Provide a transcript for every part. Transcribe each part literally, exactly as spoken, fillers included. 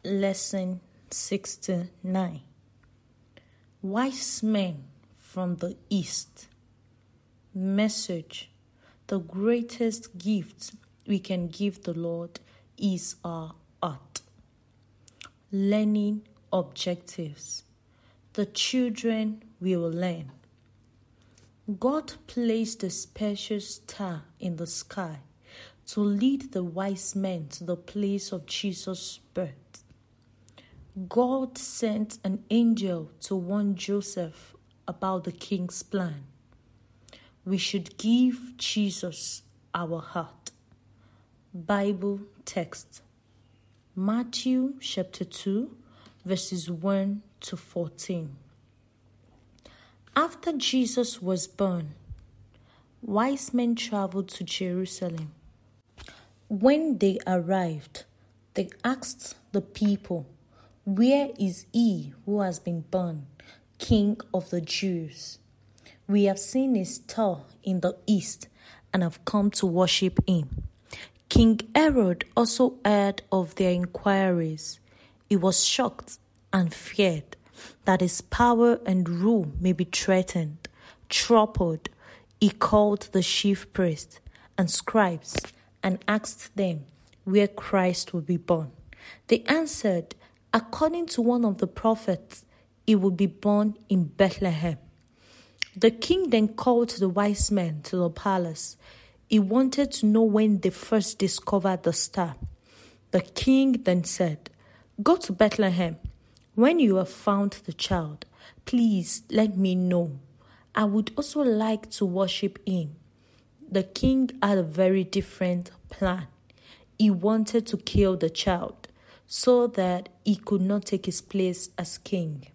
Lesson sixty-nine. Wise men from the East. Message: the greatest gift we can give the Lord is our art. Learning objectives. The children will learn. God placed a special star in the sky to lead the wise men to the place of Jesus' birth. God sent an angel to warn Joseph about the king's plan. We should give Jesus our heart. Bible text: Matthew chapter two, verses one to fourteen. After Jesus was born, wise men traveled to Jerusalem. When they arrived, they asked the people, "Where is he who has been born, King of the Jews? We have seen his star in the east and have come to worship him." King Herod also heard of their inquiries. He was shocked and feared that his power and rule may be threatened. Troubled, he called the chief priests and scribes and asked them where Christ would be born. They answered, "According to one of the prophets, he would be born in Bethlehem." The king then called the wise men to the palace. He wanted to know when they first discovered the star. The king then said, "Go to Bethlehem. When you have found the child, please let me know. I would also like to worship him." The king had a very different plan. He wanted to kill the child so that he could not take his place as king.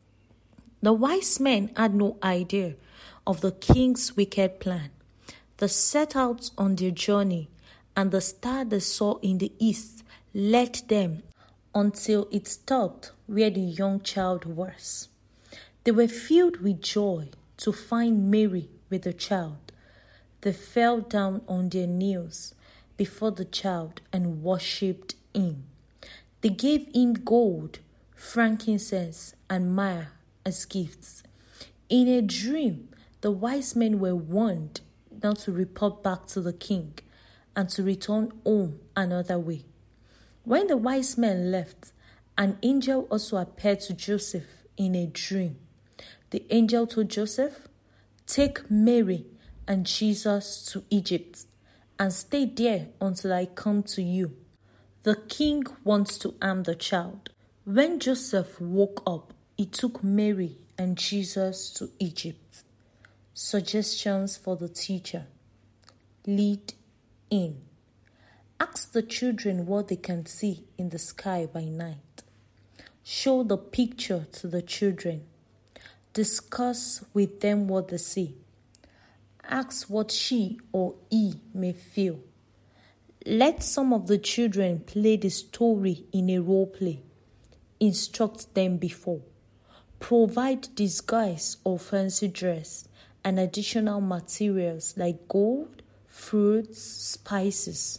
The wise men had no idea of the king's wicked plan. They set out on their journey, and the star they saw in the east led them until it stopped where the young child was. They were filled with joy to find Mary with the child. They fell down on their knees before the child and worshipped him. They gave him gold, frankincense, and myrrh as gifts. In a dream, the wise men were warned not to report back to the king and to return home another way. When the wise men left, an angel also appeared to Joseph in a dream. The angel told Joseph, "Take Mary and Jesus to Egypt and stay there until I come to you. The king wants to harm the child." When Joseph woke up, he took Mary and Jesus to Egypt. Suggestions for the teacher: lead in. Ask the children what they can see in the sky by night. Show the picture to the children. Discuss with them what they see. Ask what she or he may feel. Let some of the children play the story in a role play. Instruct them before. Provide disguise or fancy dress and additional materials like gold, fruits, spices.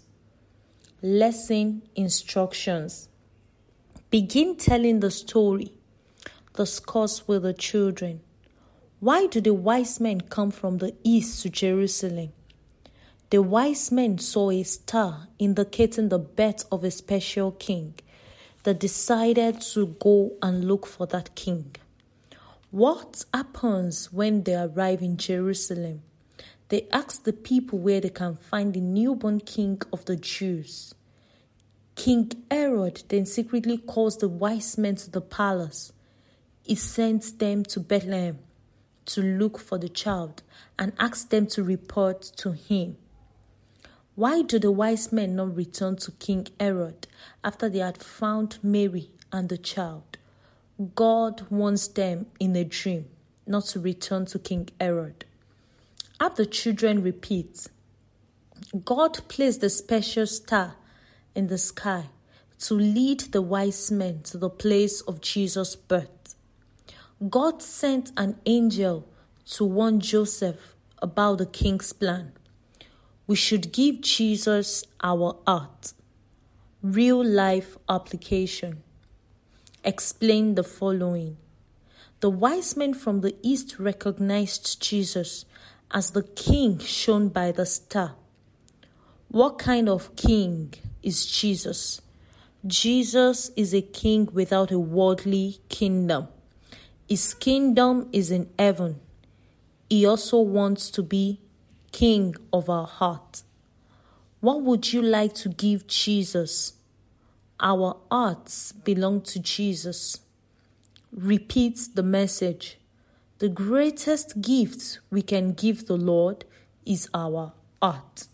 Lesson instructions: begin telling the story. Discuss with the children. Why do the wise men come from the east to Jerusalem? The wise men saw a star indicating the birth of a special king. They decided to go and look for that king. What happens when they arrive in Jerusalem? They ask the people where they can find the newborn king of the Jews. King Herod then secretly calls the wise men to the palace. He sends them to Bethlehem to look for the child and asks them to report to him. Why do the wise men not return to King Herod after they had found Mary and the child? God wants them in a dream not to return to King Herod. Have the children repeat. God placed a special star in the sky to lead the wise men to the place of Jesus' birth. God sent an angel to warn Joseph about the king's plan. We should give Jesus our heart. Real life application. explain the following. The wise men from the east recognized Jesus as the king shown by the star. What kind of king is Jesus? Jesus is a king without a worldly kingdom. His kingdom is in heaven. He also wants to be king of our heart. What would you like to give Jesus? Our hearts belong to Jesus. Repeat the message. The greatest gift we can give the Lord is our heart.